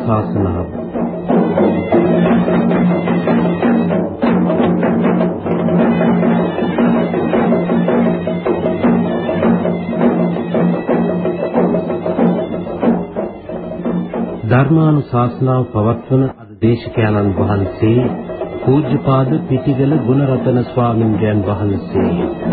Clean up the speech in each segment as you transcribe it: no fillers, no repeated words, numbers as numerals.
ධර්මානුශාසනාව ධර්මානුශාසනාව පවත්වන අද දේශකයන්න් වහන්සේ පූජ්‍යපාද පිටිගල ගුණරතන ස්වාමීන් වහන්සේ.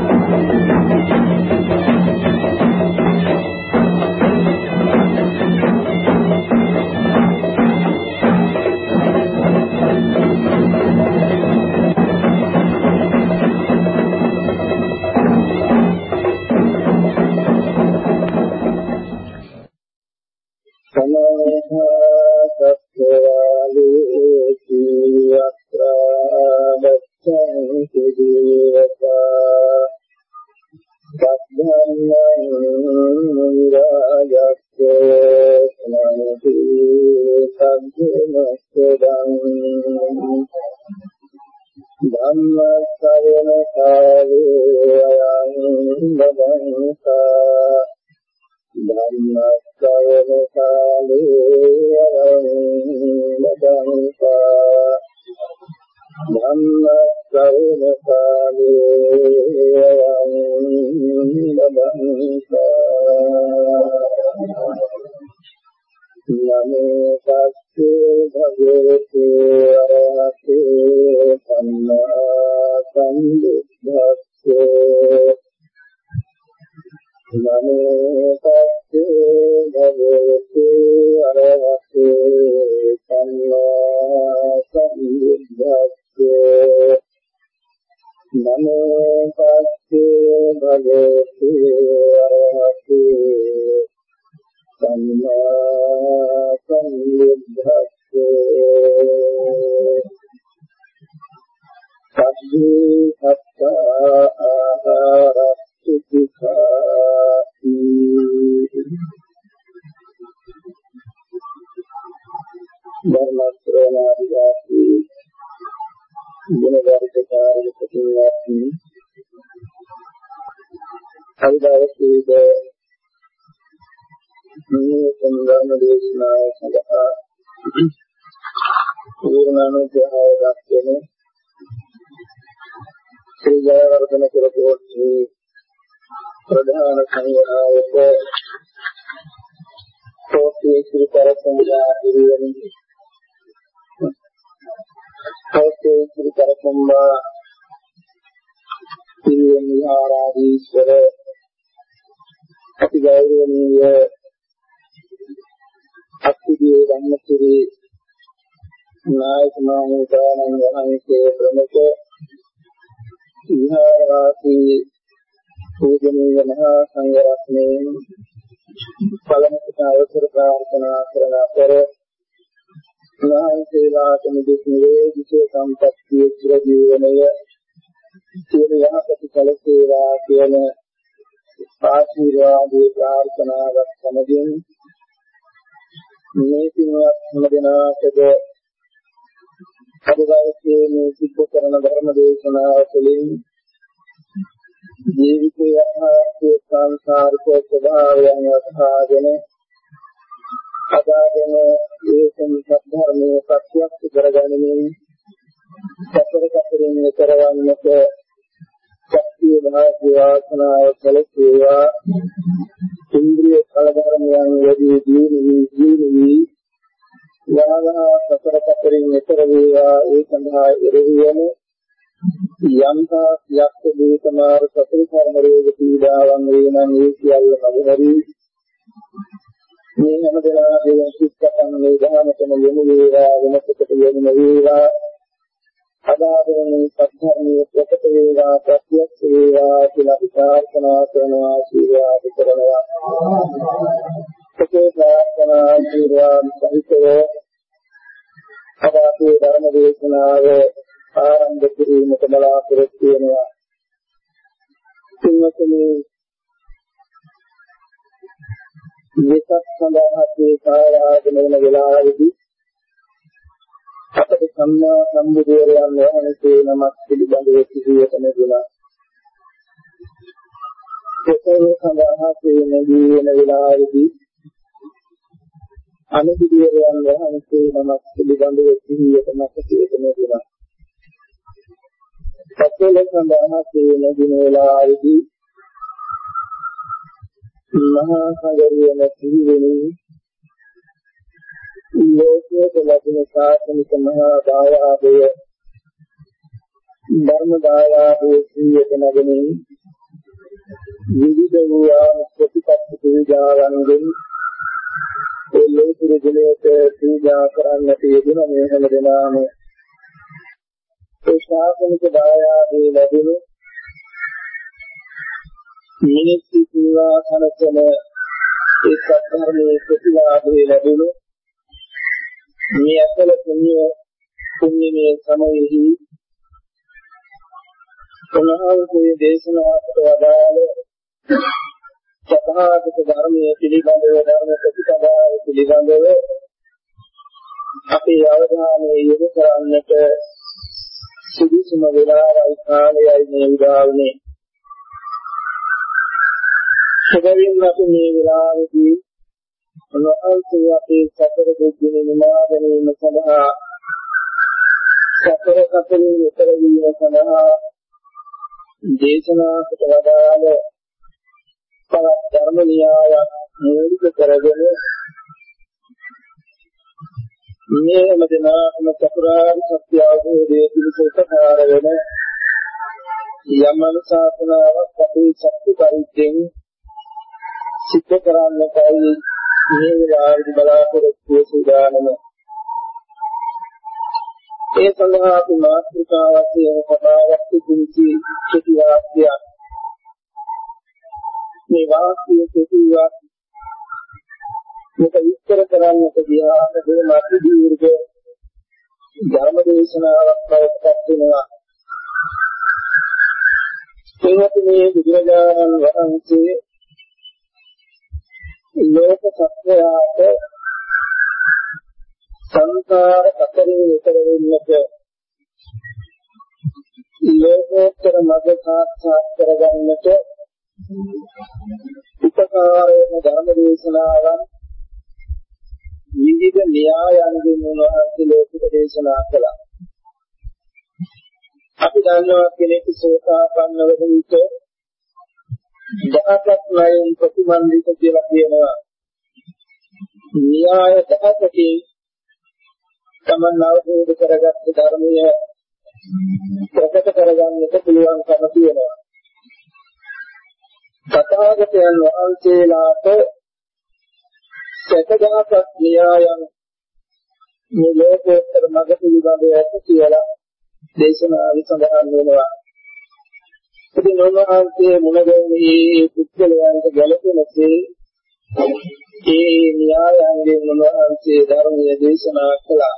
සම්මා සම්බුදුරයන් වහන්සේ නමක් පිළිබඳව සිදුවන දුනා. ඒකේ සඳහා තියෙන වෙලාවේදී අනුබුදුරයන් වහන්සේ නමක් පිළිබඳව සිහියට නැතිවෙන දුනා. සත්‍යල සඳහන් කියන දින වේලාවේදී මහා සංඝරියන සිහිවෙනින් ලෝකයේ ලැබෙන සාසනික මහා දායාදය ධර්ම දායාදයේ සිහියට නැගෙමින් විවිධ වූ ප්‍රතිපත්ති පූජාවන්ගෙන් ඒ ලෝකුරු ගුණයට පූජා කරන්නට යෙදුන මේ හැම දෙනාම ඒ ශාසනික දායාදයේ ලැබුණු මිනිස්සු සේවා සැලසෙන ඒ සත්‍යධර්මයේ ප්‍රතිලාභයේ ලැබුණු මේ අසල පුණ්‍යමය සමයෙහි උන්වහන්සේ දේශනාවට වදාළ සත්‍යාගත ධර්මයේ පිළිබඳව ධර්ම ප්‍රතිපදාව පිළිබඳව අපේ අවධානය යොමු කරන්නට සුදුසුම වේලාවයි කාලයයි මේ උදාවනේ. සැබවින්ම අපි මේ වෙලාවේදී උන්වහන්සේ අපේ සතර දුක්ඛින නිමා ගැනීම සඳහා සතර සතරින් ඈතර වීම සඳහා දේශනා කොට වදාළ ධර්ම න්‍යායක් මූලික කරගෙන මේ හැමදෙනාම චතුරාර්ය සත්‍ය අවබෝධයේ පිළිසෙතකාර වෙන යම් අනුශාසනාවක් අපේ ශක්ති පරිද්දෙන් සිද්ධ කරන්නටයි මේ වෙලාවේදී බලාපොරොත්තු සූදානම. ඒ සඳහා අපි මාතෘකාවකින් කතාවක් තුන්ති කෙටි වාක්‍යයක් මේ වාක්‍යය කෙටිවක් මේක විස්තර කරන්නට ගියාට දෙන අති දීර්ඝ ධර්ම දේශනාවක් බවට වෙනවා. ඒවත් මේ බුදුරජාණන් වහන්සේ ලෝක සත්‍යයට සංසාර කතරින් විතර වෙන්නට ලෝකෝත්තර මඟ සාක්ෂාත් කරගන්නට උපකාර වෙන ධර්ම දේශනාවන් විවිධ න්‍යායන්ගෙන් උන්වහන්සේ ලෝකෙට දේශනා කළා. අපි දන්නවා කෙනෙකු සෝතාපන්න වෙන විට දහසක් ණයෙන් ප්‍රතිමන්විත කියලා කියනවා. න්‍යාය දහසකින් තමන් අවබෝධ කරගත්ත ධර්මය ප්‍රකට කරගන්නට පුළුවන්කම තියෙනවා. තථාගතයන් වහන්සේලාට සතදහසක් න්‍යායන් මේ ලෝකෝත්තර මඟ පිළිබඳව ඇති කියලා දේශනාවල සඳහන් වෙනවා. ඉතින් උන්වහන්සේ මුලදී පුද්ගලයන්ට ගැළපෙනසේ ඒ න්‍යායයන්ගෙන් උන්වහන්සේ ධර්මයේ දේශනා කළා.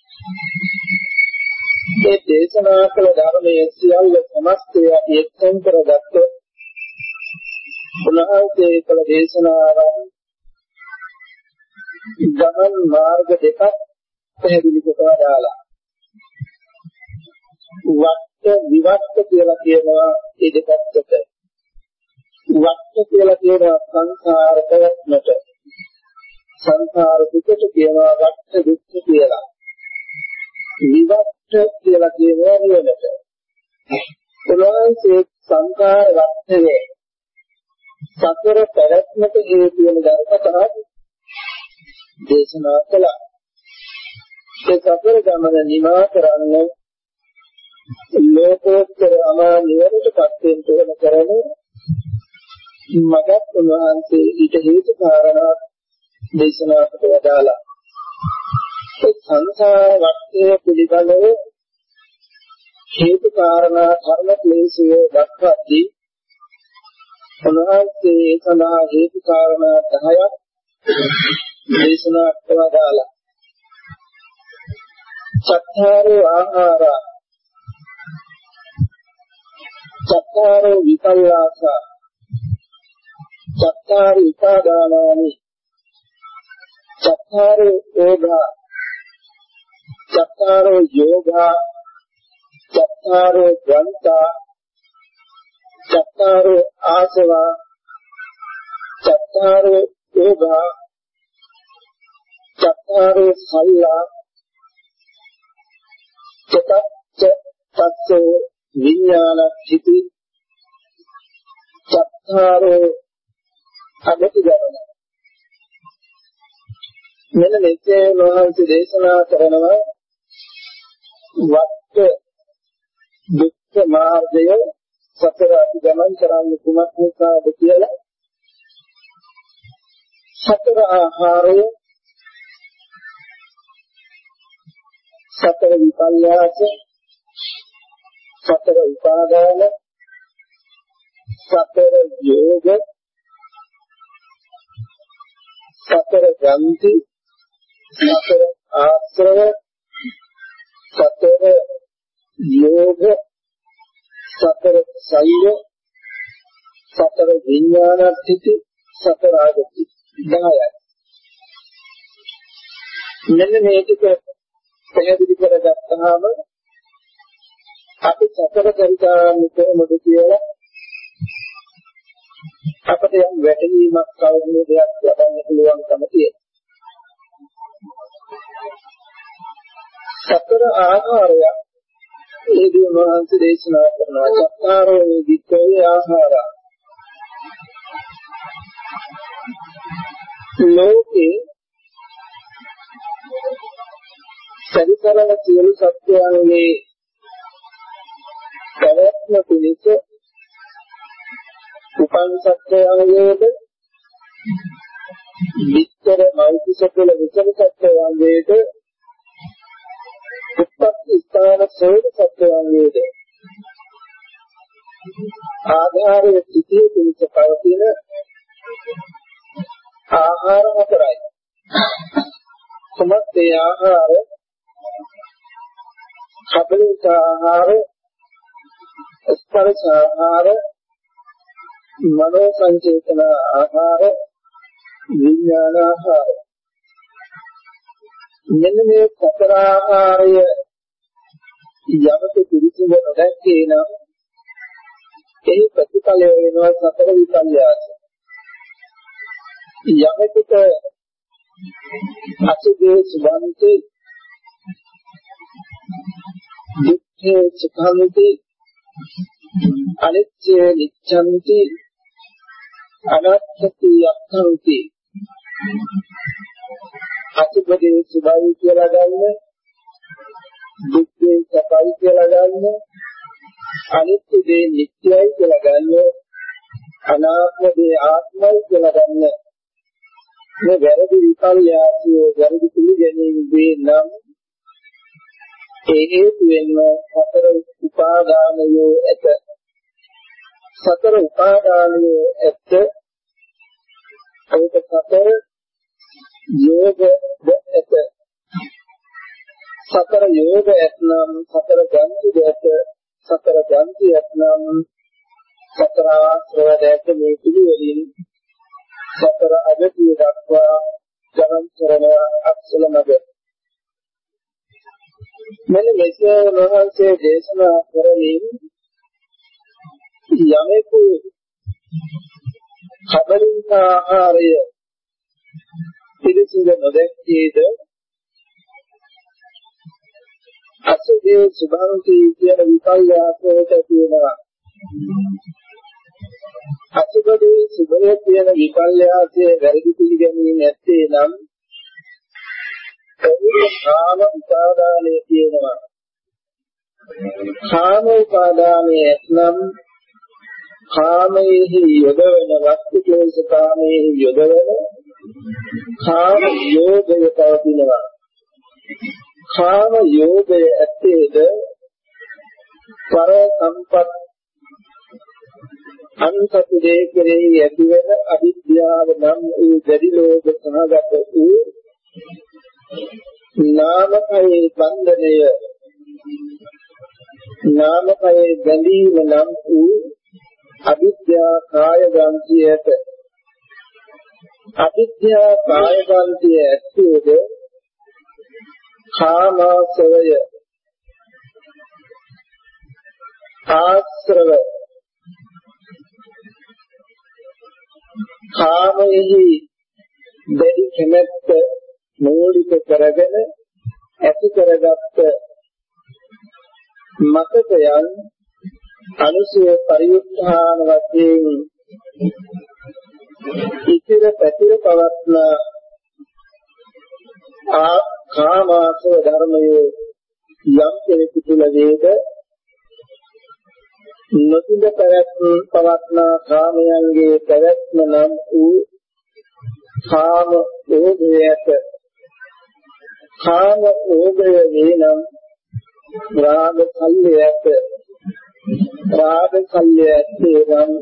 මේ දේශනා කළ ධර්මයේ සියල්ල සමස්තය එක්තෙන් කරගත්ත උන්වහන්සේ කළ දේශනාවන් ගමන් මාර්ග දෙකක් පැහැදිලි කරලා දාලා. වට්ට විවට්ට කියලා කියනවා ඒ දෙකකට. වට්ට කියලා කියනවා සංසාර පැවැත්මට. සංසාර දුකට කියනවා වට්ට දුක්ඛ කියලා. විවට්ට කියලා කියනවා නිවනට. උන්වහන්සේ සංසාර වට්ටයේ සතර පැවැත්මට හේතු වෙන ධර්ම දේශනා කළා. ඒ සතර ගමන නිමා කරන්න ලෝකෝත්තර අමා නිවනටපත් වෙන්න ඕන කරන මගත් උන්වහන්සේ ඊට හේතු කාරණා දේශනා කොට වදාලා. ඒ සංසාර වට්ටය පිළිබඳව හේතු කාරණා කර්ම ක්ලේශය දක්වද්දී උන්වහන්සේ සඳහා හේතු කාරණා 10ක් දේශනා කොට වදාලා. චත්තාරෝ ආහාරා චත්තාරෝ විපල්ලාසා චත්තාරි උපාදානානි චත්තාරෝ යෝගා චත්තාරෝ යෝගා චත්තාරෝ ග්‍රන්ථා චත්තාරෝ ආසවා චත්තාරෝ යෝගා චත්තාරෝ සල්ලා චතච්ච තත්සෝ විඥානච්චිති චත්තාරෝ අගති ගමන. මෙන්න මෙසේ වහන්සේ දේශනා කරනවා වක්ක දුක්ඛ මාර්ගය සතර අපි ගමන් කරන්නේ කුමක් නිසාද කියලා. සතර ආහාරය, සතර විපල්යාස, සතර උපාදාන, සතර යෝග, සතර ග්‍රන්ථි, සතර ආශ්‍රව, සතර යෝග, සතර සෛය, සතර විඥානස්ථಿತಿ, සතර ආගති 10යි. මෙන්න මේ ටික පැහැදිලි කරගත්තාම අපි සතර කරිකාන්නේ කොහොමද කියලා අපිට යම් වැටහීමක් කවුරුනේ දෙයක් ලබන්න පුළුවන්කම තියෙනවා. සතර ආහාරය ඒ දිනවහන්සේ දේශනා කරනවා. චත්තාරෝ වික්ඛේ ආහාරා. ලෝකේ සරිසරල සියලු සත්‍යයන්ගේ පැවැත්ම පිණිස උපන් සත්‍යයන්ගේද විස්තර මෞතිසකල විසම සත්‍යයන්ගේද උත්පත්ති ස්ථාන සෝද සත්‍යයන්ගේද ආධාරයේ සිටිය පිණිස පවතින ආහාර හතරයි. කොහොමද ඒ ආහාර? කබලික ආහාර, ස්පර්ශ ආහාර, මනෝ සංචේතන ආහාර, විඥාන ආහාර. මෙන්න මේ සතර ආහාරය යමක පිළිසිඳ නොදැක්කේ නම් ඒ ප්‍රතිඵලය වෙනවා සතර විපල්යාස. යමකට අසුභේ සුභන්ති දුක්ඛේ සුඛන්ති අනිත්‍ය නිච්ඡන්ති අනාත්මති යක්ඛන්ති අසුභේ සුභයි කියලා ගන්න, දුක්ඛේ සුඛයි කියලා ගන්න, අනිත්‍ය දේ නිට්ටයයි කියලා ගන්න, අනාත්ම දේ ආත්මයි කියලා ගන්න. මේ වැරදි විපල්යාසිය වැරදි පිළිගැනීම වේ නම් ඒ හේතුවෙන්ම සතර උපාදානයෝ ඇත. සතර උපාදානයෝ ඇත. ඒක සතර යෝග ඇත. සතර යෝග ඇතනම් සතර ගන්ති ඇත. සතර ගන්ති ඇතනම් සතර ආශ්‍රව ඇත. මේ පිළිවෙලින් සතර අගතිය දක්වා ගමන් කරන අක්ෂල මඟ. මෙන්න මෙසේ වහන්සේ දේශනා කරමින් යමෙකු කබලික ආහාරය පිළිසිඳ නොදැක්කේද අසුභේ සුභන්ති කියන විපල්යාසයට තියෙනවා. අසුභේ සුභය කියන විපල්යාසයේ වැරදි පිළිගැනීම නැත්තේ නම් කාම උපාදානය කියනවා. කාම උපාදානයේ නම් කාමයේ යොදවන වස්තු කෙලෙස කාමයේ යොදවන කාම යෝගය පවතිනවා. කාම යෝගය ඇත්තේද පර සම්පත් අන්තපුදේ කෙරෙහි ඇතිවන අවිද්‍යාව නම් වූ දැඩි ලෝභ සහගත වූ නාමකයේ බන්ධනය, නාමකයේ බැඳීම නම් වූ අවිද්‍යා කාය ගන්තියට. අවිද්‍යා කාය ගන්තිය ඇත්තේද කාමාශ්‍රය, ආශ්‍රව, කාමයෙහි දැඩි කැමැත්ත මූලික කරගෙන ඇති කරගත් මතකයන් අනුසය පරිඋත්ථාන වශයෙන් ඉතිර පැතිර පවත්න කාමාසව ධර්මයේ යම් කෙනෙකු තුළ වේද නොතිඳ පවත්න කාමයන්ගේ පැවැත්ම නම් වූ කාම ඕගයත කාම ඕගය වේනම් රාග කල්යත රාග කල්යත එවං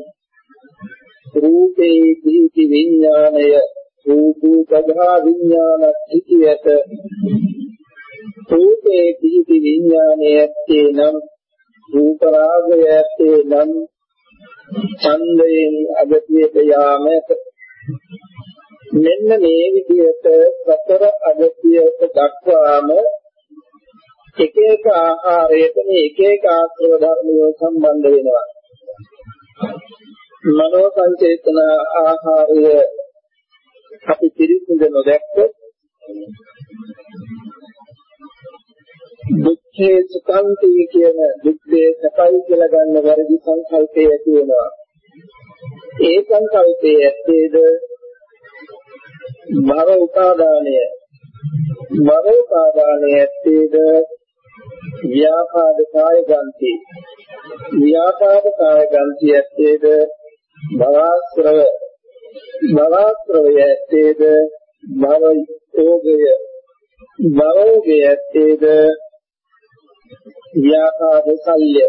රූපේ දීති විඥානය රූපෝපදා විඥාන සිටියත රූපේ දීති විඥානයත්තේ නම් රූප රාගයත්තේ නම් ඡන්දයෙන් අගතියට යාමත මෙන්න මේ විදිහට සතර අගතියට දක්වාම එක එක ආහාරයට මේ එක එක ආශ්‍රව ධර්මයෝ සම්බන්ධ වෙනවා. මනෝ සංචේතන ආහාරය අපි පිළිසිඳ නොදැක්කොත් දුක්ඛේ සුඛන්ති කියන දුක්ඛේ සපයි කියලා ගන්න වැරදි සංකල්පය ඇති වෙනවා. ඒ සංකල්පයේ ඇත්තේද භව උපාදානය ඇත්තේද ව්‍යාපාද කාය ගන්ති ඇත්තේද භවස්රවය ඇත්තේද භවෝගය ඇත්තේද ව්‍යාපාද සල්්‍ය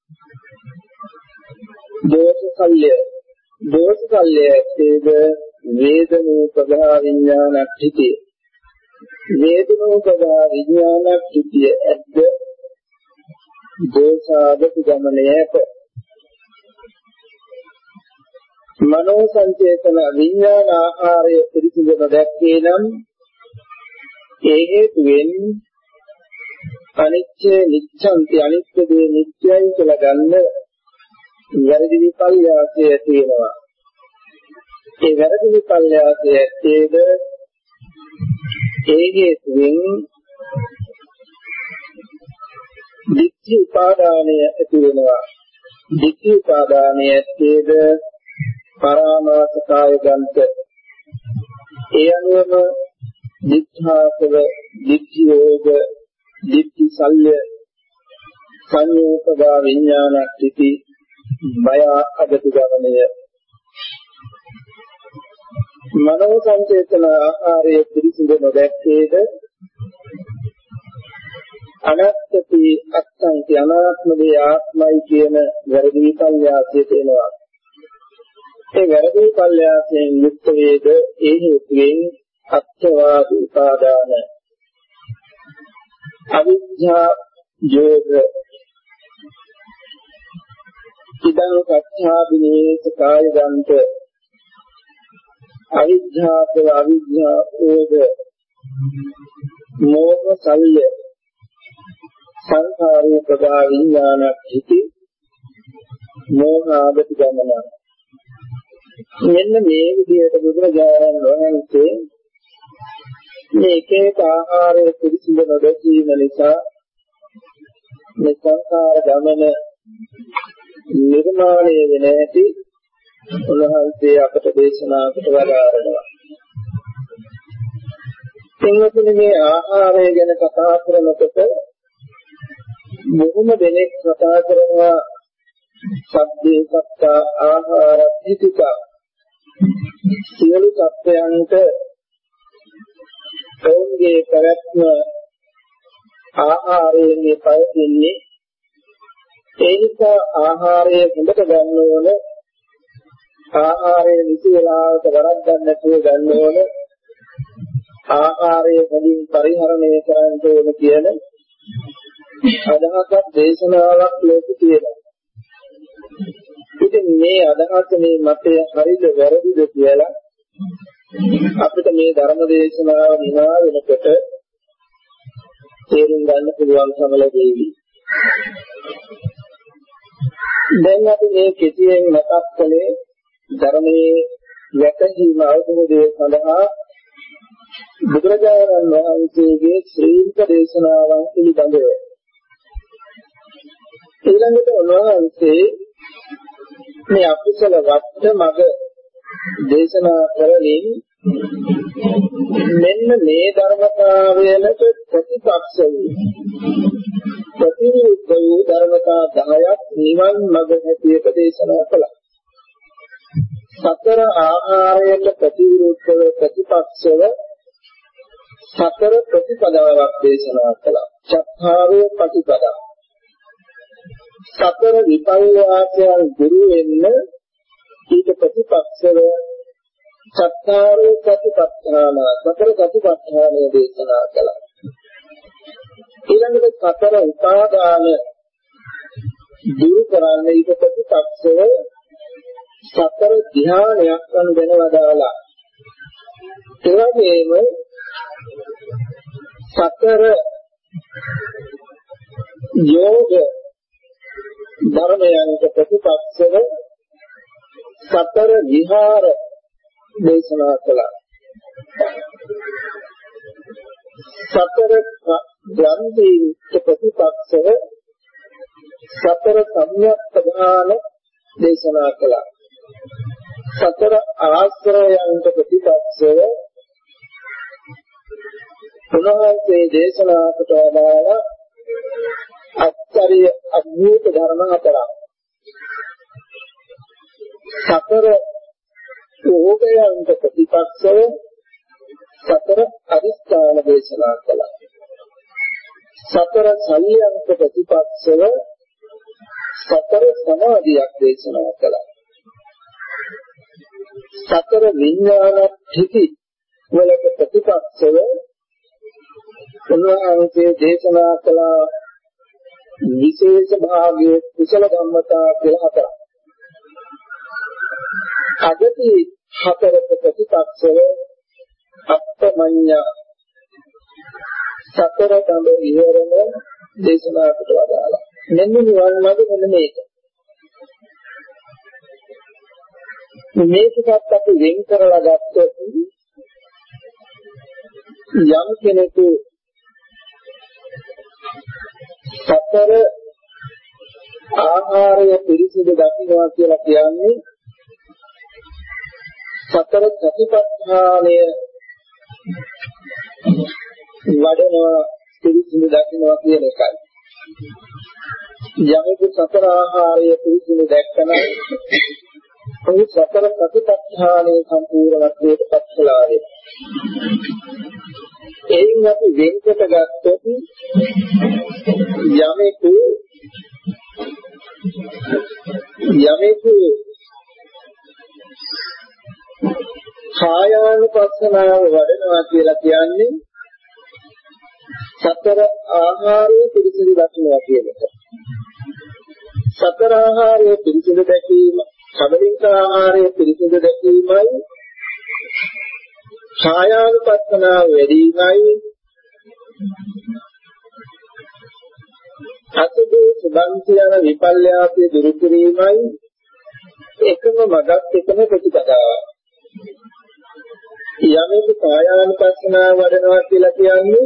දෝෂ සල්්‍ය ඇත්තේද වේදනෝපදා විඥානක්ඛිතේ වේදනෝපදා විඥානක්ඛිතේ ඇද්ද දෝසාදති ගමනයේත මනෝ සංචේතන විඥාන ආහාරය පිළිසිඳව දැක්කේ නම් ඒ හේතුවෙන් අනිත්‍ය නිච්ඡන්ති අනිත්‍ය දේ නිත්‍යයි කියලා ගන්න වැරදි විපල්යාසය තියෙනවා. ඒ වැරදි විපල්යාසය ඇත්තේද ඒ හේතුවෙන් ditthi උපාදානය ඇති වෙනවා. ditthi උපාදානය ඇත්තේද පරාමාස කාය ගන්ත ඒ අනුවම දිඨාසව ditthi යෝග ditthi සල්්‍ය සංයෝගා විඥානක්ඛිති බය අගති ගමනය මනෝ සංචේතන ආහාරයේ පිළිසිඳ නොදැක්කේද අනත්තති අත්තන්ති අනාත්මයේ ආත්මයි කියන වැරදි විපල්යාසය තේනවා. ඒ වැරදි විපල්යාසයෙන් යුක්ත වේද ඒ හේතුවෙන් අත්වාද උපාදාන අවිද්‍යා යෝග ඉදං සත්‍යාබිනේස කාය ගන්ත අවිද්‍යාව අවිද්‍යා යෝග මෝහ සල්්‍ය සංඛාරෝපදා විඥානක්ඛිති මෝහාගති ගමන මෙන්න මේ විදිහට බුදුරජාණන් වහන්සේ මේ එක එක ආහාරයේ පිළිසිඳ නොදැකීම නිසා මේ සංඛාර ගමන නිර්මාණය වෙන ඇති උන්වහන්සේ අපට දේශනා කොට වදාරනවා. එන්නතුනේ මේ ආහාරය ගැන කතා කරනකොට බොහොම දෙනෙක් කතා කරනවා සබ්දේ සත්ත ආහාර පිටික සියලු සත්‍යයන්ට ඔවුන්ගේ ප්‍රයත්න ආහාරයෙන් පවතින්නේ ඒ නිසා ආහාරය හොඳට ගන්න ඕන ආහාරය නිසි වෙලාවට වරද්දන්න නැතුව ගන්න ඕන ආහාරය හොඳින් පරිහරණය කරන්න ඕන කියන අදහසක් දේශනාවක් ලෝකෙ තියෙනවා. ඉතින් මේ අදහස මේ මතය හරිද වැරදිද කියලා අපිට මේ ධර්ම දේශනාව නිමා වෙනකොට තේරුම් ගන්න පුළුවන්කම ලැබෙවි. දැන් අපි මේ කෙටියෙන් මතක් කළේ ධර්මයේ වැටහීම අවබෝධය සඳහා බුදුරජාණන් වහන්සේගේ ශ්‍රීක දේශනාවන් පිළිබඳව ඊළඟට උන්වහන්සේ මේ අකුසල වට මග දේශනා කරමින් මෙන්න මේ ධර්මතාවයකට ප්‍රතිපක්ෂ වූ ප්‍රතිවිරුද්ධ වූ ධර්මතා 10ක් නිවන් මඟ හැටියට දේශනා කළා. සතර ආහාරයට ප්‍රතිවිරුද්ධව ප්‍රතිපක්ෂව සතර ප්‍රතිපදාවක් දේශනා කළා. චත්තාරෝ ප්‍රතිපදා. සතර විපර්යාසයන් දුරු වෙන්න ඊට ප්‍රතිපක්ෂව චත්තාරෝ ප්‍රතිපත්තාන සතර ප්‍රතිපත්තාන දේශනා කළා. ඊළඟට සතර උපාදාන දුරු කරන්න ඊට ප්‍රතිපක්ෂව සතර ධ්‍යානයක් ගන්න වදාලා. ඒ වගේම සතර යෝග ධර්මයන්ට ප්‍රතිපක්ෂව සතර විහාර දේශනා කළා. සතර ග්‍රන්ථීන්ට ප්‍රතිපක්ෂව සතර සම්‍යක් ප්‍රධාන දේශනා කළා. සතර ආශ්‍රයයන්ට ප්‍රතිපක්ෂව උන්වහන්සේ දේශනා කොට වදාළ අච්චරිය අභූත ධර්ම හතරක්. සතර ඕගයන්ට ප්‍රතිපක්ෂව සතර අදිස්ථාන දේශනා කළා. සතර සල්යන්ට ප්‍රතිපක්ෂව සතර සමාධියක් දේශනා කළා. සතර විඥාන ධිති වලට ප්‍රතිපක්ෂව උන්වහන්සේ දේශනා කළ විශේෂ භාගයේ කුසල ධම්මතා කියලා හතරක්. අගති හතරක ප්‍රතිපක්ෂව අප්පමඤ්ඤා සතර තඹ ඉවරණ දේශනා කොට වදාළා. මෙන්න නිවන් මාර්ග මෙන්න මේක. මේකත් අපි වෙන් කරලා ගත්තොත් යම් කෙනෙකු සතර ආහාරය පිරිසිදු දකින්නවා කියලා කියන්නේ සතර සතිපට්ඨානය වඩනවා පිරිසිදු දකින්නවා කියන එකයි. යමෙකු සතර ආහාරය පිරිසිදු දැක්කම ඔහු සතර සතිපට්ඨානයේ සම්පූර්ණත්වයට පත්වලා වෙනවා. එයින් අපි වෙන්කොට ගත්තොත් යමෙකු කායානුපස්සනාව වඩනවා කියලා කියන්නේ සතර ආහාරය පිරිසිදු දකින්නවා කියන එක. සතර ආහාරය පිරිසිදු දැකීම, කබලින්ක ආහාරය පිරිසිදු දැකීමයි කායානුපස්සනාව වැඩිමයි අසුභ සුභංචයන විපල්යාපේ දුරු කිරීමයි එකම මඟක් එකම ප්‍රතිපදාවක්. යමෙකු කායානුපස්සනාව වඩනවා කියලා කියන්නේ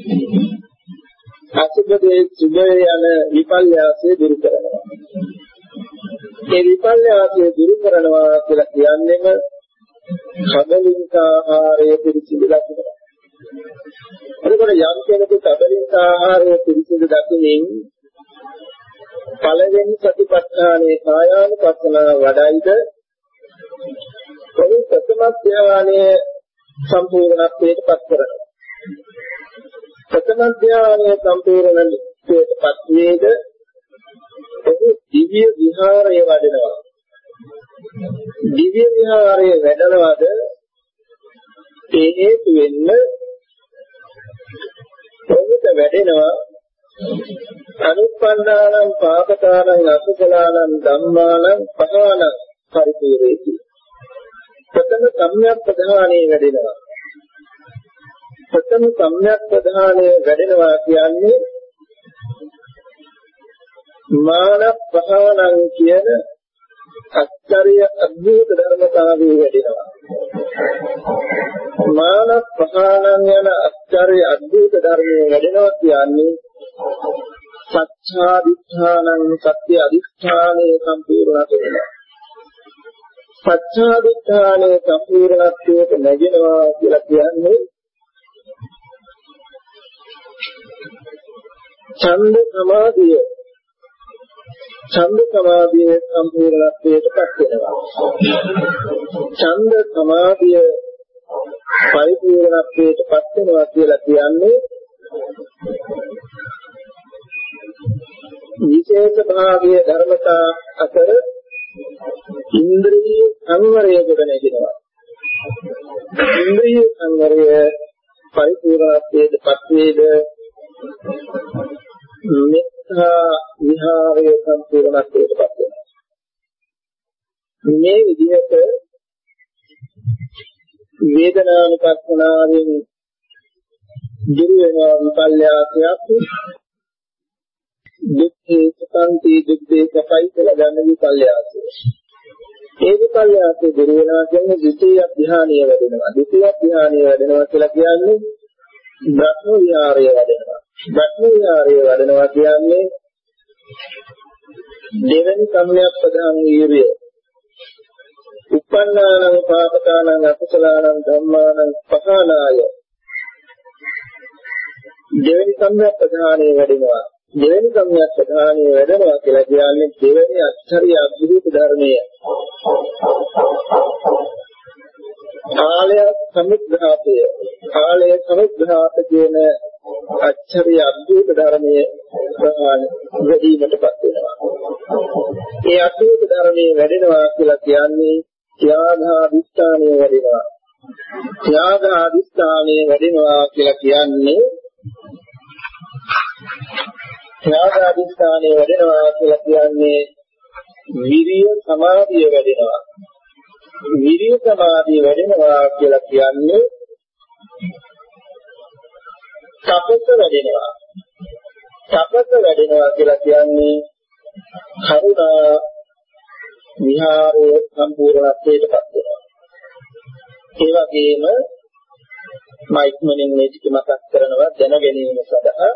අසුභ දේ සුභය යන විපල්යාපේ දුරු කරනවා. ඒ විපල්යාපේ දුරු කරනවා කියලා කියන්නේම කබලින්ක ආහාරය පිරිසිදු දකිනවා. එතකොට යම් කෙනෙකු කබලින්ක ආහාරය පිරිසිදු දකිනින් පළවෙනි සතිපට්ඨානයේ කායානුපස්සනාව වඩයිද ඔහු ප්‍රථම ධ්‍යානයේ සම්පූර්ණත්වයට පත් කරනවා. ප්‍රථම ධ්‍යානයේ සම්පූර්ණත්වයට පත් වේද ඔහු දිව්‍ය විහාරයේ වඩනවා. දිව්‍ය විහාරයේ වැඩනවද ඒ හේතු වෙන්න ඔහුට වැඩෙනවා අනුප්පන්නානං පාපකානං අකුසලානං ධම්මානං පහානං පරිපූර්ණේති. ප්‍රථම සම්‍යක් ප්‍රධානයේ වැඩෙනවා. ප්‍රථම සම්‍යක් ප්‍රධානයේ වැඩෙනවා කියන්නේ මාන පහානං කියන අච්චරිය අද්භූත ධර්මතාවයේ වැඩෙනවා. මාන ප්‍රහාණං යන අච්චර්ය අද්භූත ධර්මයේ වැඩෙනවා කියන්නේ සත්‍යාදිඨානං සත්‍ය අදිඨානයේ සම්පූර්ණත වෙනවා. සත්‍යාදිඨානයේ සම්පූර්ණත්වයට නැගෙනවා කියලා කියන්නේ ඡන්ද සමාධිය සම්පූර්ණත්වයට පත් වෙනවා. ඡන්ද සමාධිය පරිපූර්ණත්වයට පත් වෙනවා කියලා කියන්නේ විශේෂ භාගයේ ධර්මතා අතර ඉන්ද්‍රිය සංවරයකට නැගෙනවා. ඉන්ද්‍රිය සංවරය පරිපූර්ණත්වයට පත් වේද මෙත්තා විහාරයේ සම්පූර්ණත්වයට පත් වෙනවා. මේ විදිහට වේදනානුපස්සනාවෙන් දුරු වෙනවා විපල්යාසයක් දුක්ඛේ සුඛන්ති දුක්ඛේ සපයි කියලා ගන්න විපල්යාසය. ඒ විපල්යාසය දුරු වෙනවා කියන්නේ ද්විතීය ධ්‍යානීය වැඩෙනවා. ද්විතීය ධ්‍යානීය වැඩෙනවා කියලා කියන්නේ බ්‍රහ්ම විහාරය වැඩෙනවා. බ්‍රහ්ම විහාරය වැඩෙනවා කියන්නේ දෙවෙනි සම්‍යක් ප්‍රධාන වීර්යය. උපන්නානං පාපකානං අකුසලානං ධම්මානං පහනාය දෙවෙනි සම්‍යක් ප්‍රධානයේ වැඩෙනවා. දෙවෙනි සම්‍යක් ප්‍රධානයේ වැඩෙනවා කියලා කියන්නේ දෙවෙනි අච්චරිය අද්භූත ධර්මය. කාලය සමුද්ඝාතය කියන අච්චරිය අද්භූත ධර්මයේ ප්‍රහාණ වැඩිවීමටපත් වෙනවා. ඒ අද්භූත ධර්මයේ වැඩෙනවා කියලා කියන්නේ ත්‍යාගාදිස්ථානයේ වැඩෙනවා. ත්‍යාගාදිස්ථානයේ වැඩෙනවා කියලා කියන්නේ විරිය සමාධිය වැඩෙනවා. විරිය සමාධිය වැඩෙනවා කියලා කියන්නේ තපස වැඩෙනවා. තපස වැඩෙනවා කියලා කියන්නේ කරුණා විහාරයේ සම්පූර්ණත්වයටපත් වෙනවා. ඒ වගේම මයික්මනින් මේ ටික මතක් කරනවා දැන ගැනීම සඳහා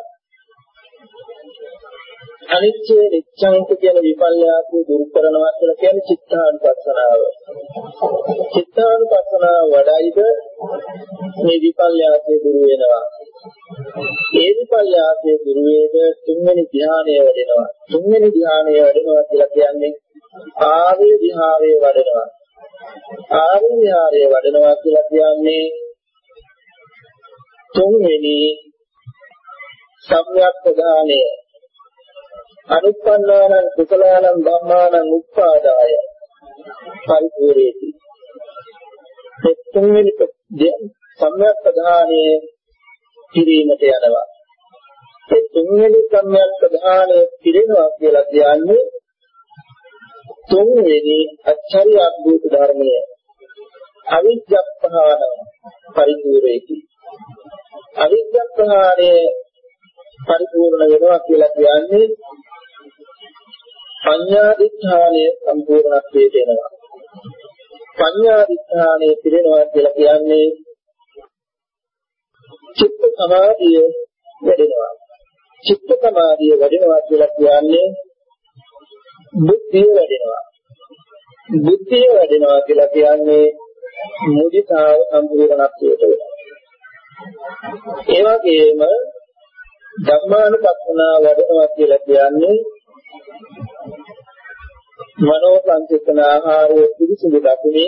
අනිත්‍ය නිච්ඡාන්ත කියන විපල්යාසය දුරු කරනවා කියලා කියන්නේ චිත්තානුපස්සනාව. චිත්තානුපස්සනාව වඩයිද මේ විපල්යාසය දුරු වෙනවා. ඒ විපල්යාසය දුරු වේද තුන්වෙනි ධ්‍යානය වැඩෙනවා. තුන්වෙනි ධ්‍යානය වැඩෙනවා කියලා කියන්නේ ආර්ය විහාරය වඩනවා. ආර්ය විහාරය වඩනවා කියලා කියන්නේ තුන්වෙනි සම්‍යක් ප්‍රදානය අනුප්පන්නානං කුසලානං ධම්මානං උප්පාදාය පරිපූර්ණේති. මේ තුන්වෙනි සම්‍යක් ප්‍රදානයේ පිරීමට යනවා. ඒ තුන්වෙනි සම්‍යක් ප්‍රදානයේ පිරෙනවා කියලා කියන්නේ තුන්වෙනි අච්චරිය අද්භූත ධර්මය අවිජ්ජප්පහාන පරිපූර්ණේති. අවිජ්ජප්පහානේ පරිපූර්ණ වෙනවා කියලා කියන්නේ පඤ්ඤාදිඨානයේ සම්පූර්ණත්වයට එනවා. පඤ්ඤාදිඨානයේ පිරෙනවා කියලා කියන්නේ චිත්ත සමාධිය වැඩෙනවා. චිත්ත සමාධිය වැඩෙනවා කියලා කියන්නේ බුද්ධිය වැඩෙනවා. බුද්ධිය වැඩෙනවා කියලා කියන්නේ මුදිතාව සම්පූර්ණත්වයට එනවා. ඒ වගේම ධම්මානුපස්සනාව වැඩෙනවා කියලා කියන්නේ මනෝ සංචේතන ආහාරයේ පිළිසිඳ දකිනේ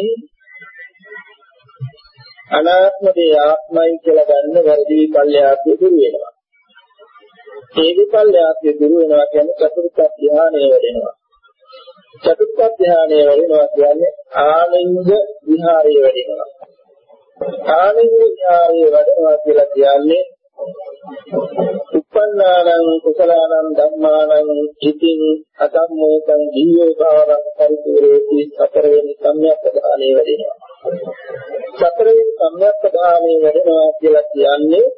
අනාත්මදී ආත්මයි කියලා ගන්න වැරදි විපල්යාසය දුරු වෙනවා. ඒ විපල්යාසය දුරු වෙනවා කියන්නේ චතුර්ථ ධ්‍යානය වැඩෙනවා. චතුර්ථ ධ්‍යානය වැඩෙනවා කියන්නේ ආනන්ද විහාරය වැඩෙනවා. ආනන්ද විහාරය වැඩෙනවා කියලා කියන්නේ උපන්නානං කුසලානං ධම්මානං හිතින් අධම්මෝකං දීයෝදාරං පරිපූර්ණේති සතරවෙනි සම්‍යක් ප්‍රදානේ වැඩෙනවා. සතරවෙනි සම්‍යක් ප්‍රදානේ වැඩෙනවා කියලා කියන්නේ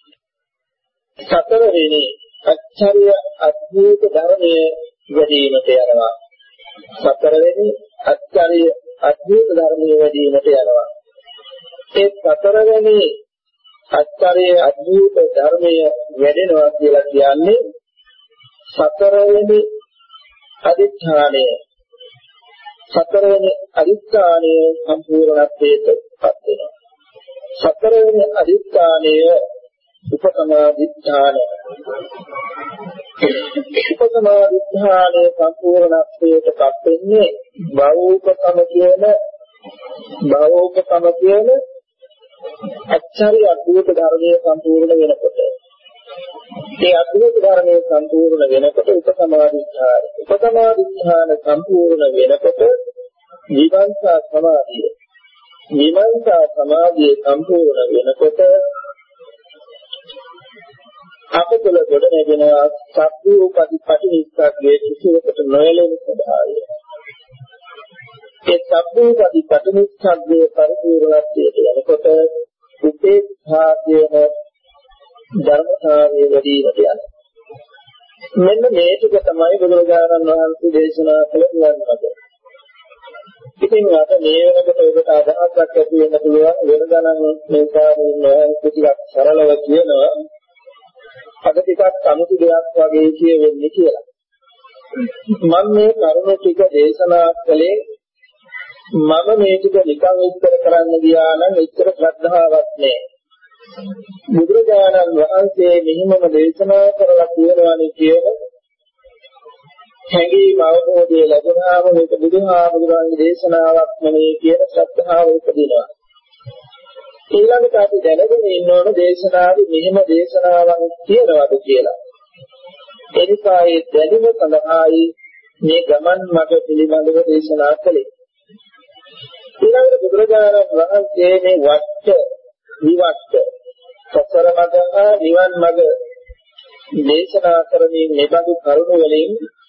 සතරවෙනි අච්චරිය අද්භූත ධර්මයේ වැඩිවීමට යනවා. සතරවෙනි අච්චරිය අද්භූත ධර්මයේ වැඩිවීමට යනවා. ඒ සතරවෙනි අච්චරිය අද්භූත ධර්මය වැඩෙනවා කියලා කියන්නේ සතරවෙනි අදිඨානය. සතරවෙනි අදිඨානය සම්පූර්ණත්වයට පත් වෙනවා. සතරවෙනි අදිඨානය උපසමාදිඨානය. උපසමාදිඨානය සම්පූර්ණත්වයට පත් වෙන්නේ භවෝපසම කියන අච්චරිය අද්භූත ධර්මයේ සම්පූර්ණ වෙනකොට. ඒ අද්භූත ධර්මයේ සම්පූර්ණ වෙනකොට උපසමාදිඨාන. උපසමාදිඨාන සම්පූර්ණ වෙනකොට විමර්ශා සමාධිය. විමර්ශා සමාධිය සම්පූර්ණ වෙනකොට අපතුල ගොඩ නැගෙනවා සබ්බූපදීපටිනිස්සග්ගේ කිසිවකට නොයැලෙන ස්වභාවය. ඒ සබ්බූපදීපටිනිස්සග්ගේ පරිපූර්ණත්වයට යනකොට උපේක්ෂා කියන ධර්මතාවයේ වැඩිවට යනවා. මෙන්න මේ ටික තමයි බුදුරජාණන් වහන්සේ දේශනා කළ නිවන්මඟ. ඉතින් අද මේ වෙනකොට ඔබට අදහසක් ඇති වෙන්න පුළුවන් වෙනදානම් මේ කාර්යයෙන් ටිකක් සරලව කියනවා. අද ටිකක් අමුතු දෙයක් වගේ කියවෙන්නේ කියලා. මම මේ කරුණු ටික දේශනා කළේ මම මේ ටික නිකන් විස්තර කරන්න ගියා නම් එච්චර ශ්‍රද්ධාවක් නැහැ. බුදුරජාණන් වහන්සේ මෙහිමම දේශනා කරලා කියනවානේ කියන හැඟීම අවබෝධය ලැබුණාම මේක බුදුහාමුදුරන්ගේ දේශනාවක් නෙවෙයි කියන ශ්‍රද්ධාව උපදිනවා. ඊළඟට අපි දැනගෙන ඉන්න ඕන දේශනාවේ මෙහෙම දේශනාවක් කියනවාද කියලා. ඒ නිසා ඒ දැනුම සඳහායි මේ ගමන් මඟ පිළිබඳව දේශනා කළේ. ඊළඟට බුදුරජාණන් වහන්සේ මේ විවට්ට සතර මඟ නිවන් මඟ දේශනා කරමින් මෙබඳු කරුණු වලින්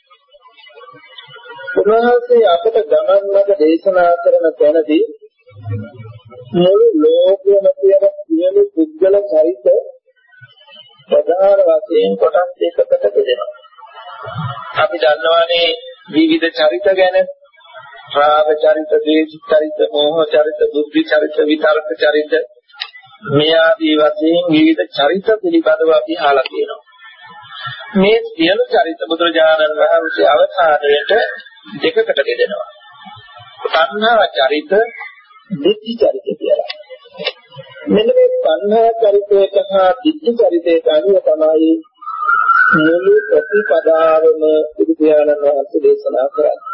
උන්වහන්සේ අපට ගමන් මඟ දේශනා කරන තැනදී මුළු ලෝකෙම තියෙන සියලු පුද්ගල චරිත ප්‍රධාන වශයෙන් කොටස් දෙකකට බෙදෙනවා. අපි දන්නවානේ විවිධ චරිත ගැන. රාග චරිත, ද්වේෂ චරිත, මෝහ චරිත, බුද්ධි චරිත, විතර්ක චරිත මේ ආදී වශයෙන් විවිධ චරිත පිළිබඳව අපි අහලා තියෙනවා. මේ සියලු චරිත බුදුරජාණන් වහන්සේ අවසානයේට දෙකකට බෙදෙනවා. තණ්හා චරිත, දිට්ඨි චරිත කියලා. මෙන්න මේ තණ්හා චරිතයට හා දිට්ඨි චරිතයට අනුව තමයි මුළු ප්‍රතිපදාවම බුදුරජාණන් වහන්සේ දේශනා කරන්නේ.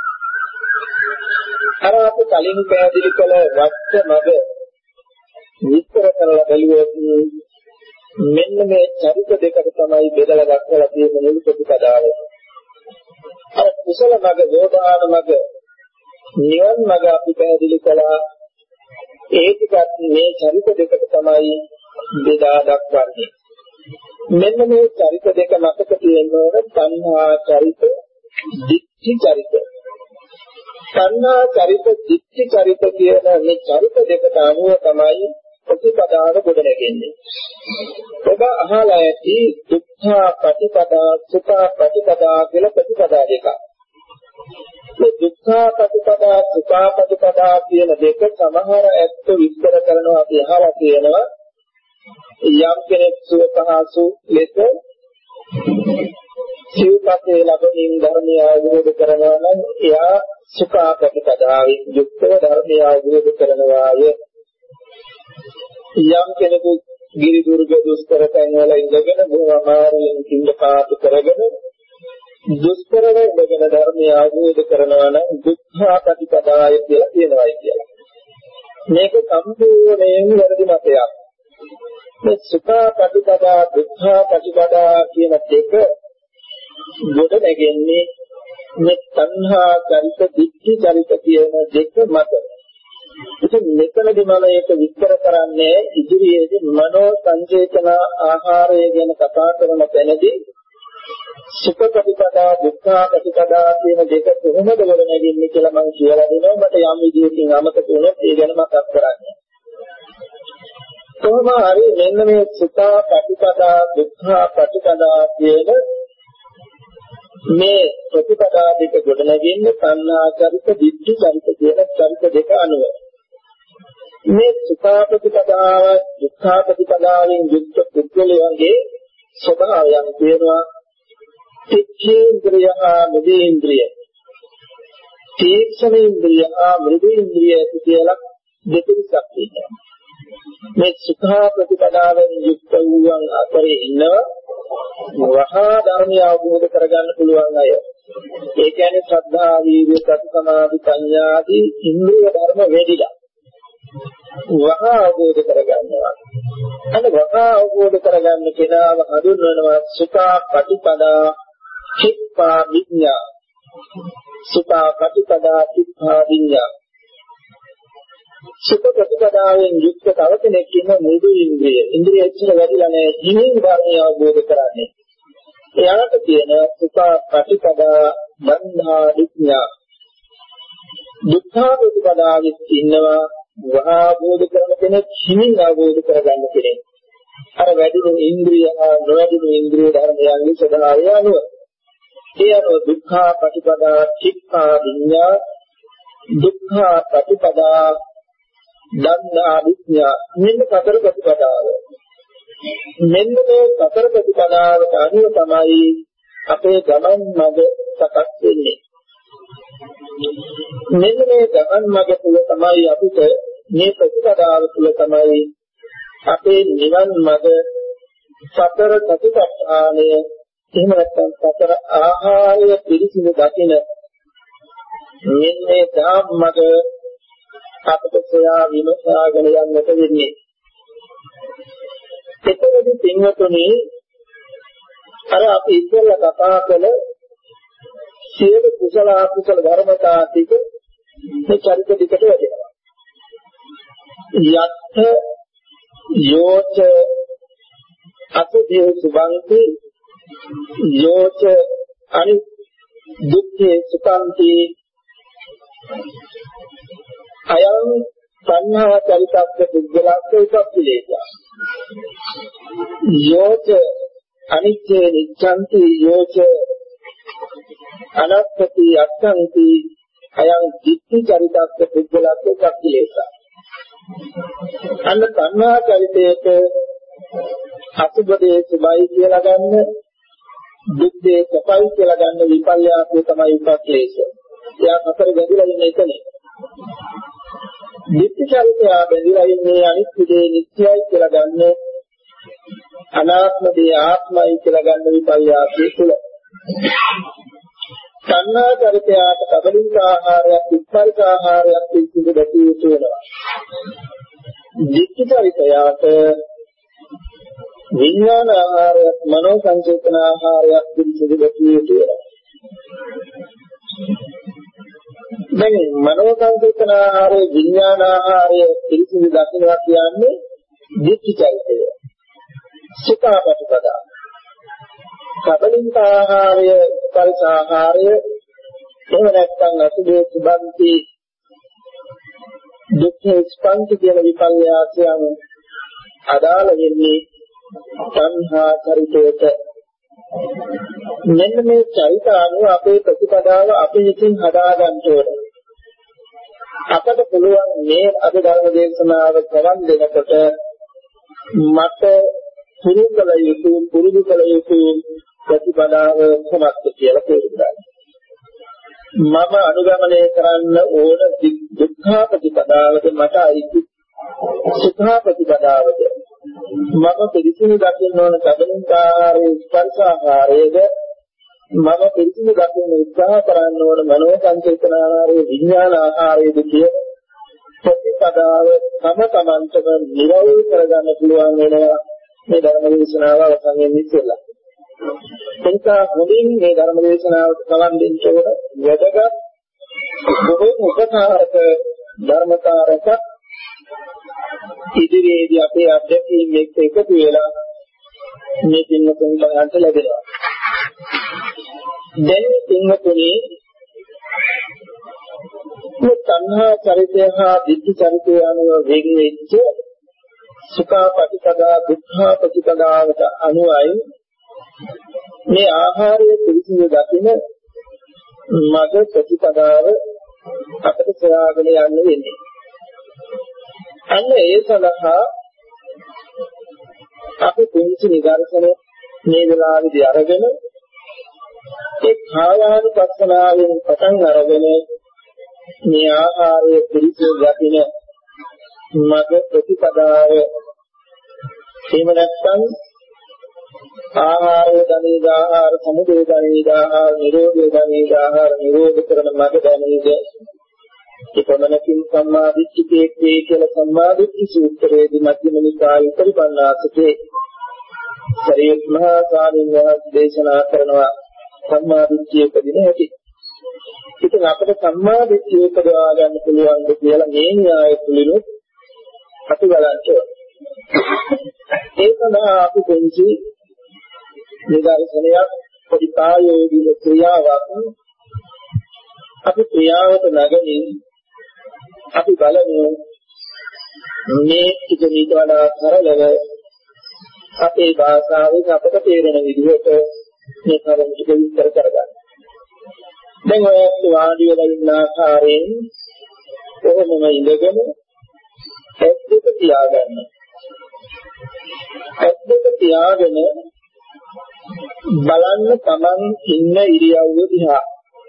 අර අපි කලින් පැහැදිලි කළ වක්ත මඟ විස්තර කරලා බැලුවොත් මෙන්න මේ චරිත දෙකට තමයි බෙදලා දක්වලා තියෙන මුළු ප්‍රතිපදාව. අර කුසල මඟ, යෝධාන මඟ, නිවන් මඟ අපි පැහැදිලි කළා. ඒ ටිකත් මේ චරිත දෙකට තමයි බෙදා දක්වන්නේ. මෙන්න මේ චරිත දෙක මතක තියෙනවද? තණ්හා චරිත, දිට්ඨි චරිත. තණ්හා චරිත, දිට්ඨි චරිත කියන මේ චරිත දෙකට අනුව තමයි ප්‍රතිපදාව ගොඩනැගෙන්නේ. ඔබ අහලා ඇති දුක්ඛ ප්‍රතිපදා, සුඛ ප්‍රතිපදා කියලා ප්‍රතිපදා දෙකක්. මේ දුක්ඛ ප්‍රතිපදා, සුඛ ප්‍රතිපදා කියන දෙක සමහර ඇත්ත විස්තර කරනවා අපි අහලා තියෙනවා. යම් කෙනෙක් සුවපහසු ලෙස සිව්පසේ ලැබෙනින් ධර්මය අවබෝධ කරනවා නම් එයා සුඛ ප්‍රතිපදාවෙන් යුක්තව ධර්මය අවබෝධ කරනවාය. යම් කෙනෙකු ගිරි දුර්ග දුෂ්කර තැන්වල ඉඳගෙන බොහොම අමාරුවෙන් කිඳපාත කරගෙන දුෂ්කරව ඉඳගෙන ධර්මය අවබෝධ කරනවා නම් දුක්ඛ ප්‍රතිපදාය කියලා කියනවායි කියලා. මේක සම්පූර්ණයෙන් වැරදි මතයක්. මේ සුඛ ප්‍රතිපදා, දුක්ඛ ප්‍රතිපදා කියන දෙක ගොඩ නැගෙන්නේ මේ තණ්හා චරිත, දිට්ඨි චරිත කියන දෙක මත. ඉතින් මෙතනදී මම ඒක විස්තර කරන්නේ ඉදිරියේදී මනෝ සංචේතන ආහාරය ගැන කතා කරන තැනදී සුඛ ප්‍රතිපදා, දුක්ඛ ප්‍රතිපදා කියන දෙක කොහොමද ගොඩ නැගෙන්නේ කියලා මම කියලා දෙනවා. මට යම් විදිහකින් අමතක වුණොත් ඒ ගැන මතක් කරගන්න. කොහොම හරි මෙන්න මේ සුඛ ප්‍රතිපදා, දුක්ඛ ප්‍රතිපදා කියන මේ ප්‍රතිපදා දෙක ගොඩ නැගෙන්නේ තණ්හා චරිත, දිට්ඨි චරිත කියන චරිත දෙක අනුව. මේ සුඛාපටිපදාව දුක්ඛාපටිපදාවෙන් යුක්ත පුද්ගලයන්ගේ ස්වභාවයන් කියනවා තිච්ඡේන්ද්‍රිය මෘදේන්ද්‍රිය තීක්ෂණේන්ද්‍රිය මෘදේන්ද්‍රිය කියලා දෙකක් තියෙනවා. මේ සුඛාපටිපදාවෙන් යුක්ත වූවන් අතරේ ඉන්නවා වහා ධර්මය අවබෝධ කරගන්න පුළුවන් අය. ඒ කියන්නේ ශ්‍රද්ධා, වීර්ය, සති, සමාධි, ප්‍රඥා ආදී ඉන්ද්‍රිය ධර්ම වැඩිලා වහා අවබෝධ කරගන්නවා. අන්න වහා අවබෝධ කරගන්න කෙනාව හඳුන්වනවා සුඛාපටිපදා චිත්තා විඤ්ඤා. සුඛාපටිපදා චිත්තා විඤ්ඤා. සුඛ ප්‍රතිපදාවෙන් යුක්ත තව කෙනෙක් ඉන්න මුදු ඉන්ද්‍රිය. ඉන්ද්‍රිය ඉච්ඡා වැඩිලා නැහැ. හිමින් ධර්මය අවබෝධ කරන්නේ. එයාට කියන සුඛාපටිපදා බන්ධා විඤ්ඤා. දුක්ඛ ප්‍රතිපදාවෙත් ඉන්නවා වහා අවබෝධ කරන කෙනෙක්, හිමින් අවබෝධ කරගන්න කෙනෙක්. අර වැඩිණු ඉන්ද්‍රිය නොවැඩිණු ඉන්ද්‍රිය ධර්මයන්ගේ ස්වභාවය අනුව. ඒ අනුව දුක්ඛ ප්‍රතිපදා චිත්තා විඤ්ඤා, දුක්ඛ ප්‍රතිපදා දන්නා විඤ්ඤා. මෙන්න සතර ප්‍රතිපදාව. මෙන්න මේ සතර ප්‍රතිපදාවට අනුව තමයි අපේ ගමන් මඟ සකස් වෙන්නේ. මෙන්න මේ ගමන් මඟ තුල තමයි අපිට මේ ප්‍රතිපදාව තුල තමයි අපේ නිවන් මඟ සතර සතිපට්ඨානය, එහෙම නැත්නම් සතර ආහාරය පිළිසිඳ දකින මෙන්න මේ ධම්ම මඟ අපට සොයා විමසාගෙන යන්නට වෙන්නේ. එතනදී පින්වතුනි අර අපි ඉස්සෙල්ලා කතා කළ සියලු කුසල අකුසල ධර්මතා ටික මේ චරිත ටිකට වැදෙනවා. යත්ත යෝච අසුභේ සුභංති යෝච අනි දුක්ඛේ සුඛංති අයං සංහා චරිතස්ස පුද්ගලස්ස උපප්පිලේසා යෝච අනිච්චේ නිච්ඡන්ති යෝච අනත්තති අත්තන්ති අයං දිට්ඨි චරිතස්ස පුද්ගලස්ස උපප්පිලේසා. අන්න සංහා චරිතයේට අසුබදේ සුභයි කියලා ගන්න, දුක්දේ සපයි කියලා ගන්න විපල්යාසය තමයි උපක්ලේශය. එයා හතර බැඳලා ඉන්න එකනේ. නිත්‍ය චරිතය බැඳලා ඉන්නේ අනිත්‍ය දේ නිත්‍යයි කියලා ගන්න, අනාත්ම දේ ආත්මයි කියලා ගන්න විපල්යාසය තුල. සංහා චරිතයට කබලික ආහාරයක්, විපරිත ආහාරයක් පිළිබඳ දැකිය යුතු වෙනවා. නිත්‍ය චරිතයට විඥාන ආහාරයක්, මනෝ සංචේතන ආහාරයක් පිළිබඳ දැකිය යුතු වෙනවා. දැන් මනෝ සංචේතන ආහාරය, විඥාන ආහාරය පිළිබඳ දකිනවා කියන්නේ නිත්‍ය චරිතය. සුඛාපටිපදා කබලික ආහාරය, විපරිත ආහාරය, එහෙම නැත්නම් අසුභේ සුභන්ති දුක්ඛ ස්පන්ති කියන විපල්යාසයන් අදාළ වෙන්නේ සංහා චරිතයට. මෙන්න මේ චරිත අනුව අපේ ප්‍රතිපදාව අපි විසින් හදා ගන්න ඕනේ. අපට පුළුවන් මේ අද ධර්ම දේශනාව කරන් දෙනකොට මට පුරුදු කළ යුතු ප්‍රතිපදාව කොහොමද කියලා තේරුම් ගන්න. මම අනුගමනය කරන්න ඕන දුක්ඛ ප්‍රතිපදාවද මට අයිති සුඛ ප්‍රතිපදාවද? මම පිළිසිනු දකින්න ඕන කබලින්කාරයේ ස්පර්ශාහාරයේද? මම පිළිසිනු දකින්න උත්සාහ කරන්න ඕන මනෝ සංචේතන ආහාරයේ විඥාන ආහාරයේද කිය ප්‍රතිපදාව තම තමන්ටම නිරවුල් කරගන්න පුළුවන් වෙනවා මේ ධර්ම දේශනාව අවසන් වෙන්නේ ඉස්සෙල්ලා. එතක හොඳින් මේ ධර්ම දේශනාවට සවන් දෙන්න ඕන වැදගත් බොහෝ උපකාරක ධර්මකාරක ඉදිරියේදී අපේ අධ්‍යක්ෂින් එක්ක එකතු වෙලා මේ පින්වතුන් බලන්න ලැබෙනවා. දැන් පින්වතුනි මේ සංහා චරිතය හා දිට්ඨි චරිතය අනුව වෙන් වෙච්ච සුඛාපටිපදා දුක්ඛාපටිපදාවට අනුවයි මේ ආහාරය පිළිසිඳ දකින මග ප්‍රතිපදාව අපට සොයාගෙන යන්න වෙන්නේ. අන්න ඒ සඳහා අපි පුංචි නිදර්ශන මේ වෙලාවේදී අරගෙන ඒ කායානුපස්සනාවෙන් පටන් අරගෙන මේ ආහාරයේ පිළිසෙ යටින මග ප්‍රතිපදාව එහෙම නැත්නම් ආහාරය දනීදාහාර සමුදය දනීදාහාර නිරෝධය දනීදාහාර නිරෝධ කරන මග දනීද ඉපමණකින් සම්මාදිට්ඨිකේ කියලා සම්මාදිට්ඨි සූත්‍රයේදී මධ්‍යම නිකායේ පරිපන්නාසකේ සරියුත් මහා ස්වාමීන් වහන්සේ දේශනා කරනවා සම්මාදිට්ඨිය උපදින හැටි. ඉතින් අපිට සම්මාදිට්ඨිය උපදවා ගන්න පුළුවන් කියලා මේ න්‍යාය තුලිනුත් අපි බලන්න ඕනේ. ඒ සඳහා අපි පොන්චි නිදර්ශනයක් පොඩි ප්‍රායෝගික ක්‍රියාවක් අපි ක්‍රියාවට නගමින් අපි බලමු මේ ඉදිරියට වඩා සරලව අපේ භාෂාවෙන් අපට තේරෙන විදිහට මේ කරුණු ටික විස්තර කරගන්න. දැන් ඔයත් වාඩි වෙලා ඉන්න ආකාරයෙන් කොහොමද ඉඳගෙන ඇස් දෙක තියාගන්න. ඇස් දෙක තියාගෙන බලන්න තමන් ඉන්න ඉරියව්ව දිහා.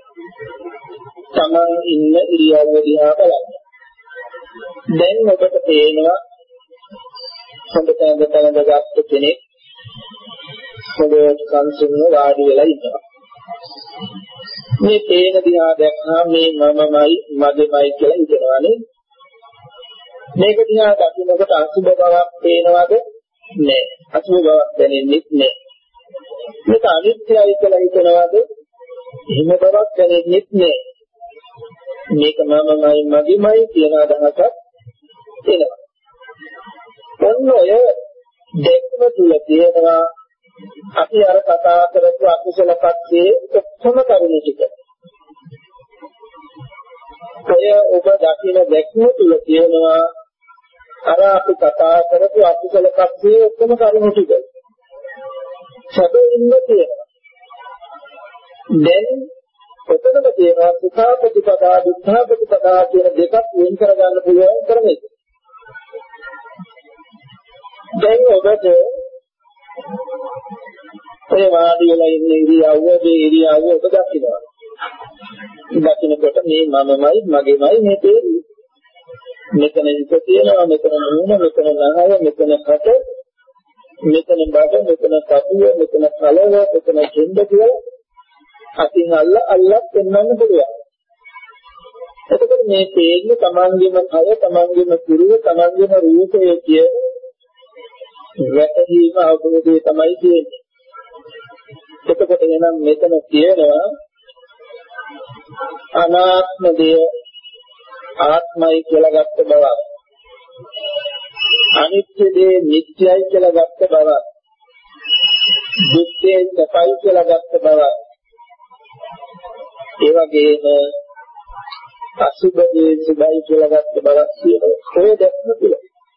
තමන් ඉන්න ඉරියව්ව දිහා බලන්න. දැන් ඔබට පේනවා හොඳට ගත්ත කෙනෙක් හොඳට සංසුන්ව වාඩි වෙලා ඉන්නවා. මේ පේන දිහා දැක්කම මේ මමමයි මගේමයි කියලා හිතනවානේ. මේක දිහා දකින්නකොට අසුබ බවක් පේනවද? නෑ. අසුබ බවක් දැනෙන්නේ නෑ. මේක අනිත්‍යයි කියලා හිතනවද? එහෙම බවක් දැනෙන්නේ නෑ. මේක මමමයි මගේමයි කියන අදහසක් එනවා. ඔන්න ඔය දෙකම තුල තියෙනවා අපි අර කතා කරපු අකුසල පක්ෂයේ ඔක්කොම කරුණු ටික. ඔය ඔබ දකින දැක්ම තුල තියෙනවා අර අපි කතා කරපු අකුසල පක්ෂයේ ඔක්කොම කරුණු ටික. සැබවින්ම තියෙනවා. දැන් ඔතනම තියෙනවා සුඛා ප්‍රතිපදා දුක්ඛා ප්‍රතිපදා කියන දෙකක් වෙන් කරගන්න පුළුවන් ක්‍රමයක. දැන් ඔබට ඔය වාඩි වෙලා ඉන්න ඉරියව්ව ඔබ දකිනවා. දකින්නකොට මේ මමමයි මගේමයි මේ තේරෙන්නේ. මෙතන ඉත තියෙනවා, මෙතන නුන, මෙතන නහය, මෙතන කට, මෙතන බඩ, මෙතන කටුව, මෙතන කලව, මෙතන කෙන්ද කියලා අතින් අල්ලක් පෙන්වන්න පුළුවන්. එතකොට මේ තේන්නේ තමන්ගේම කය, තමන්ගේම කුරුව, තමන්ගේම රූපය කියන වැටහීම අවබෝධය තමයි තියෙන්නේ. එතකොට එනම් මෙතන තියෙනවා අනාත්ම දෙය ආත්මයි කියලා ගත්ත බව. අනිත්‍ය දේ නිට්ටයයි කියලා ගත්ත බව. දුක්ඛේ සපයි කියලා ගත්ත බව. ඒ වගේම අසුභදී සුභයි කියලා ගත්ත බවක් තියෙනවා. ඔය දැක්ම තුල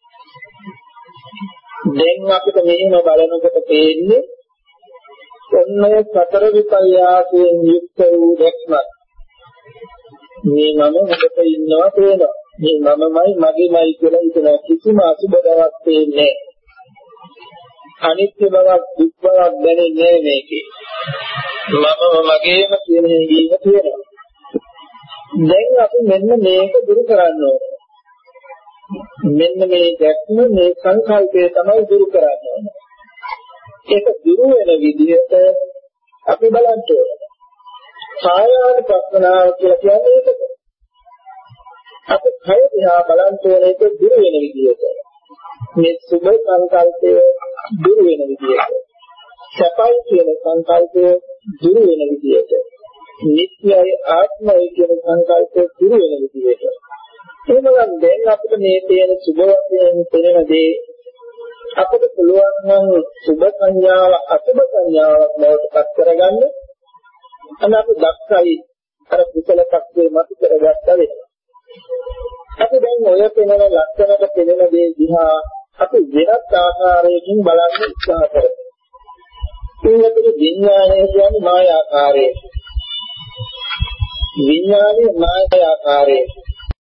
දැන් අපිට මෙහෙම බලනකොට තේන්නේ ඔන්නය සතර විපල්යාසයෙන් යුක්ත වූ දැක්මක්. මේ මම මොකද ඉන්නවා තේනවා. මේ මමමයි මගේමයි කියලා හිතන කිසිම අසුභ බවක් තේන්නේ නැහැ. අනිත්‍ය බවක් දුක් බවක් දැනෙන්නේ මේකේ. මම මගේම කියන හැඟීම තියෙනවා. දැන් අපි මෙන්න මේක දුරු කරන්න ඕනේ. මෙන්න මේ දැක්ම මේ සංකල්පය තමයි දුරු කරන්න ඕනේ. ඒක දුරු වෙන විදිහට අපි බලන්න ඕනේ. කායානුපස්සනාව කියලා කියන්නේ ඒකද? අපි කය දිහා බලන්න ඕනේ ඒක දුරු වෙන විදිහට. මේ සුභ සංකල්පය දුරු වෙන විදිහට. සපයි කියන සංකල්පය දුරු වෙන විදිහට. නිත්‍යයි ආත්මයි කියන සංකල්පය දුරු වෙන විදිහට. එහෙනම් දැන් අපිට මේ තේන සුභ වශයෙන් තේරෙන දේ අපිට පුළුවන් නම් සුභ සංඥාව අසුභ සංඥාවක් බවට පත් කරගන්න. අන්න අපි දක්ෂයි අර කුසල පක්ෂේ මත කරගත්තා වෙනවා. අපි දැන් ඔය පෙනෙන ලක්ෂණක පෙනෙන දේ දිහා අපි වෙනත් ආකාරයකින් බලන්න උත්සාහ කරමු. ඒකට විඥානය කියන්නේ මායාකාරය. විඥානයේ මායාකාරය.